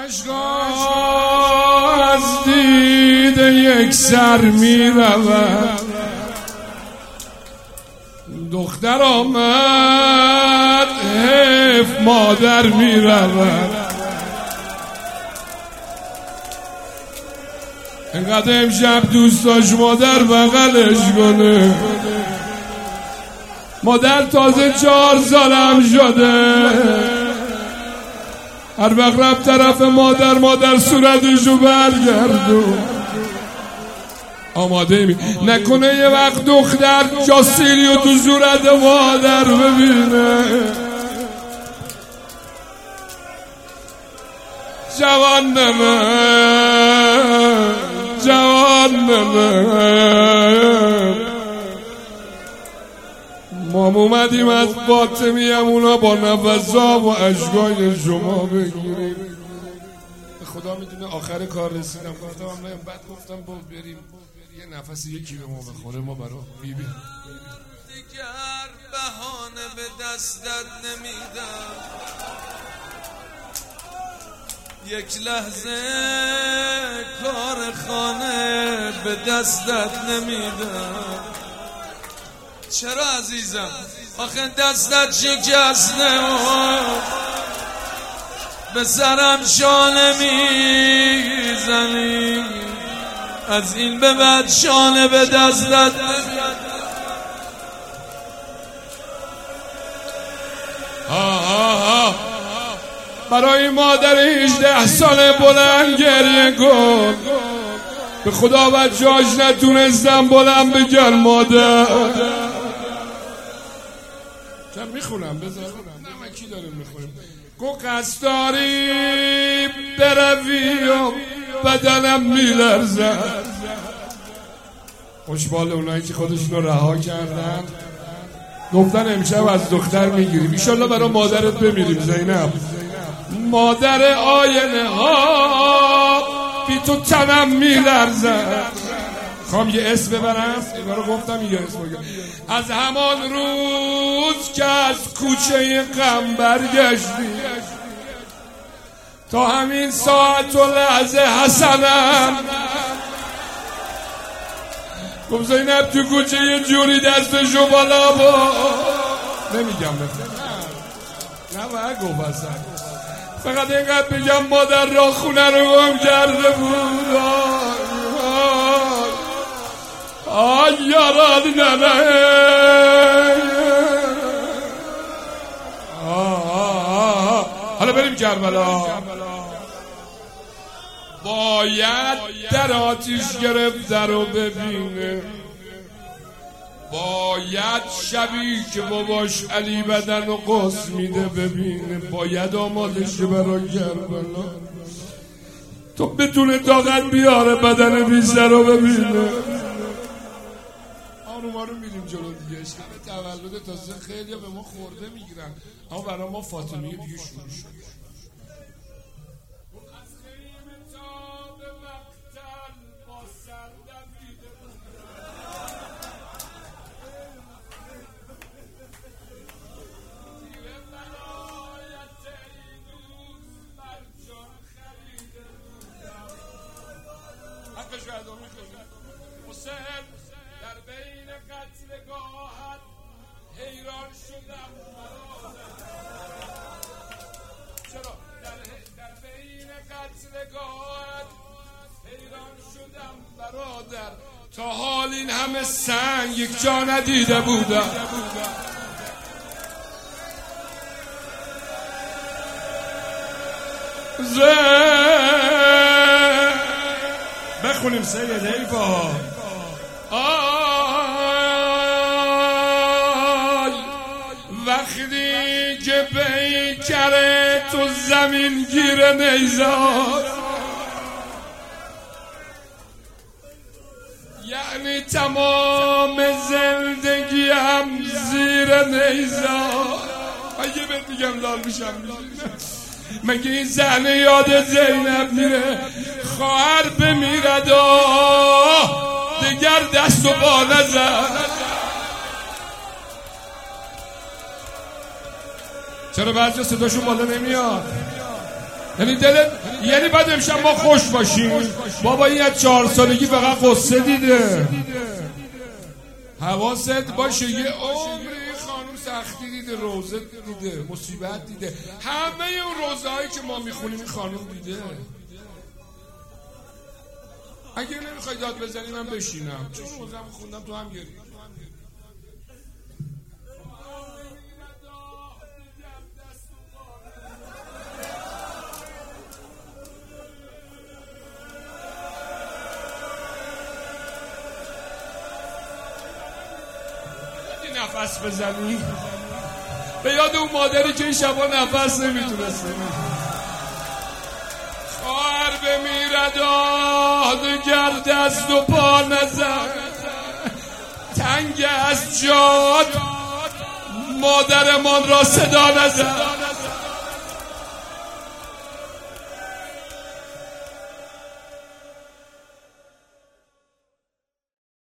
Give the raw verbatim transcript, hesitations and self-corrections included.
عشقا از دید یک سر می رود، دختر آمد حیف مادر می رود. اینقدر امشب دوست داشت مادر بغلش کنه. مادر تازه چهار سالم شده، هر وقت رفت طرف مادر مادر صورتشو برگردون. آماده می نکنه یه وقت دختر جاسیلیو تو صورت مادر ببینه. جوان من جوان من ما اومدیم از فاطمی همونا با نفسا و عشقای شما بگیریم. به خدا میدونه آخر کار رسیدم، گفتم هم نیم بعد گفتم با بریم یه نفس یکی به ما بخوره ما برا بیبی. دیگر بهانه به دستت نمیدم، یک لحظه کار خانه به دستت نمیدم. چرا عزیزم؟ آخه دستت شکسته و به سرم شانه میزنی، از این به بعد شانه به دستت نمیدم. برای مادر هجده ساله بلند گریه کن. به خدا بچه‌هاش نتونستم بلند بگن مادر. چند میخونم بذار نمکی داریم میخونیم. گو قصد داری بروی و بدنم میلرزد. خوشبال اونایی که خودشونو رها کردن، گفتن امشب از دختر میگیریم، ایشالله برای مادرت بمیریم. زینب مادر آینه ها بی تو تنم میلرزد. خوام یه اسم ببرم، اینا رو گفتم یه اسم بگم. از همان روز که از کوچه غم برگشتی تا همین ساعت و لحظه حسنم گفت زینب تو کوچه یه جوری دستشو بالا با نمیگم بفرم نه باید گفت اصلا، فقط اینقدر بگم مادر را خونه رو گم کرده بود. آی یاران ننه حالا بریم کربلا. باید در آتیش گرفت در رو ببینه، باید شبی که باباش علی بدن و قص میده ببینه، باید آماده شه برای کربلا تو بتونه طاقت بیاره بدن بیشتر رو ببینه. آنوما رو میریم جلو دیگه. شب تولد تازه خیلی به ما خورده میگیرن، اما برای ما فاطمیه دیگه شروع شد. حسین در بین قتلگاهت حیران شدم چرا در, در بین قتلگاهت حیران شدم برادر، تا حال این همه سنگ یک جا ندیده بودم. بخونیم سید حیفا. آی وقتی که پیکره تو زمین گیر نیزار، یعنی تمام زندگیم زیر نیزار. من یه بهت میگم لال میشم، مگه این صحنه یاد زینب میره؟ خواهر بمیرد آه دگر دست و با نزد. چرا بعضی صداشون بالا نمیاد؟ یعنی دلت یعنی بعد امشب ما خوش باشیم. بابا این از چهار سالگی فقط قصه دیده. حواست باشه یه عمری خانم سختی دیده، روزه دیده، مصیبت دیده، همه اون روزه هایی که ما میخونیم این خانم دیده. اگه نمیخوای داد بزنی من بشینم، چون روزه هم خوندم تو هم گرید. نفس بزنی به یاد اون مادری که این شبا نفس نمیتونسته. خواهر بمیرد آه گرد از دو پا نزد، تنگ از جاد مادرمان را صدا نزد.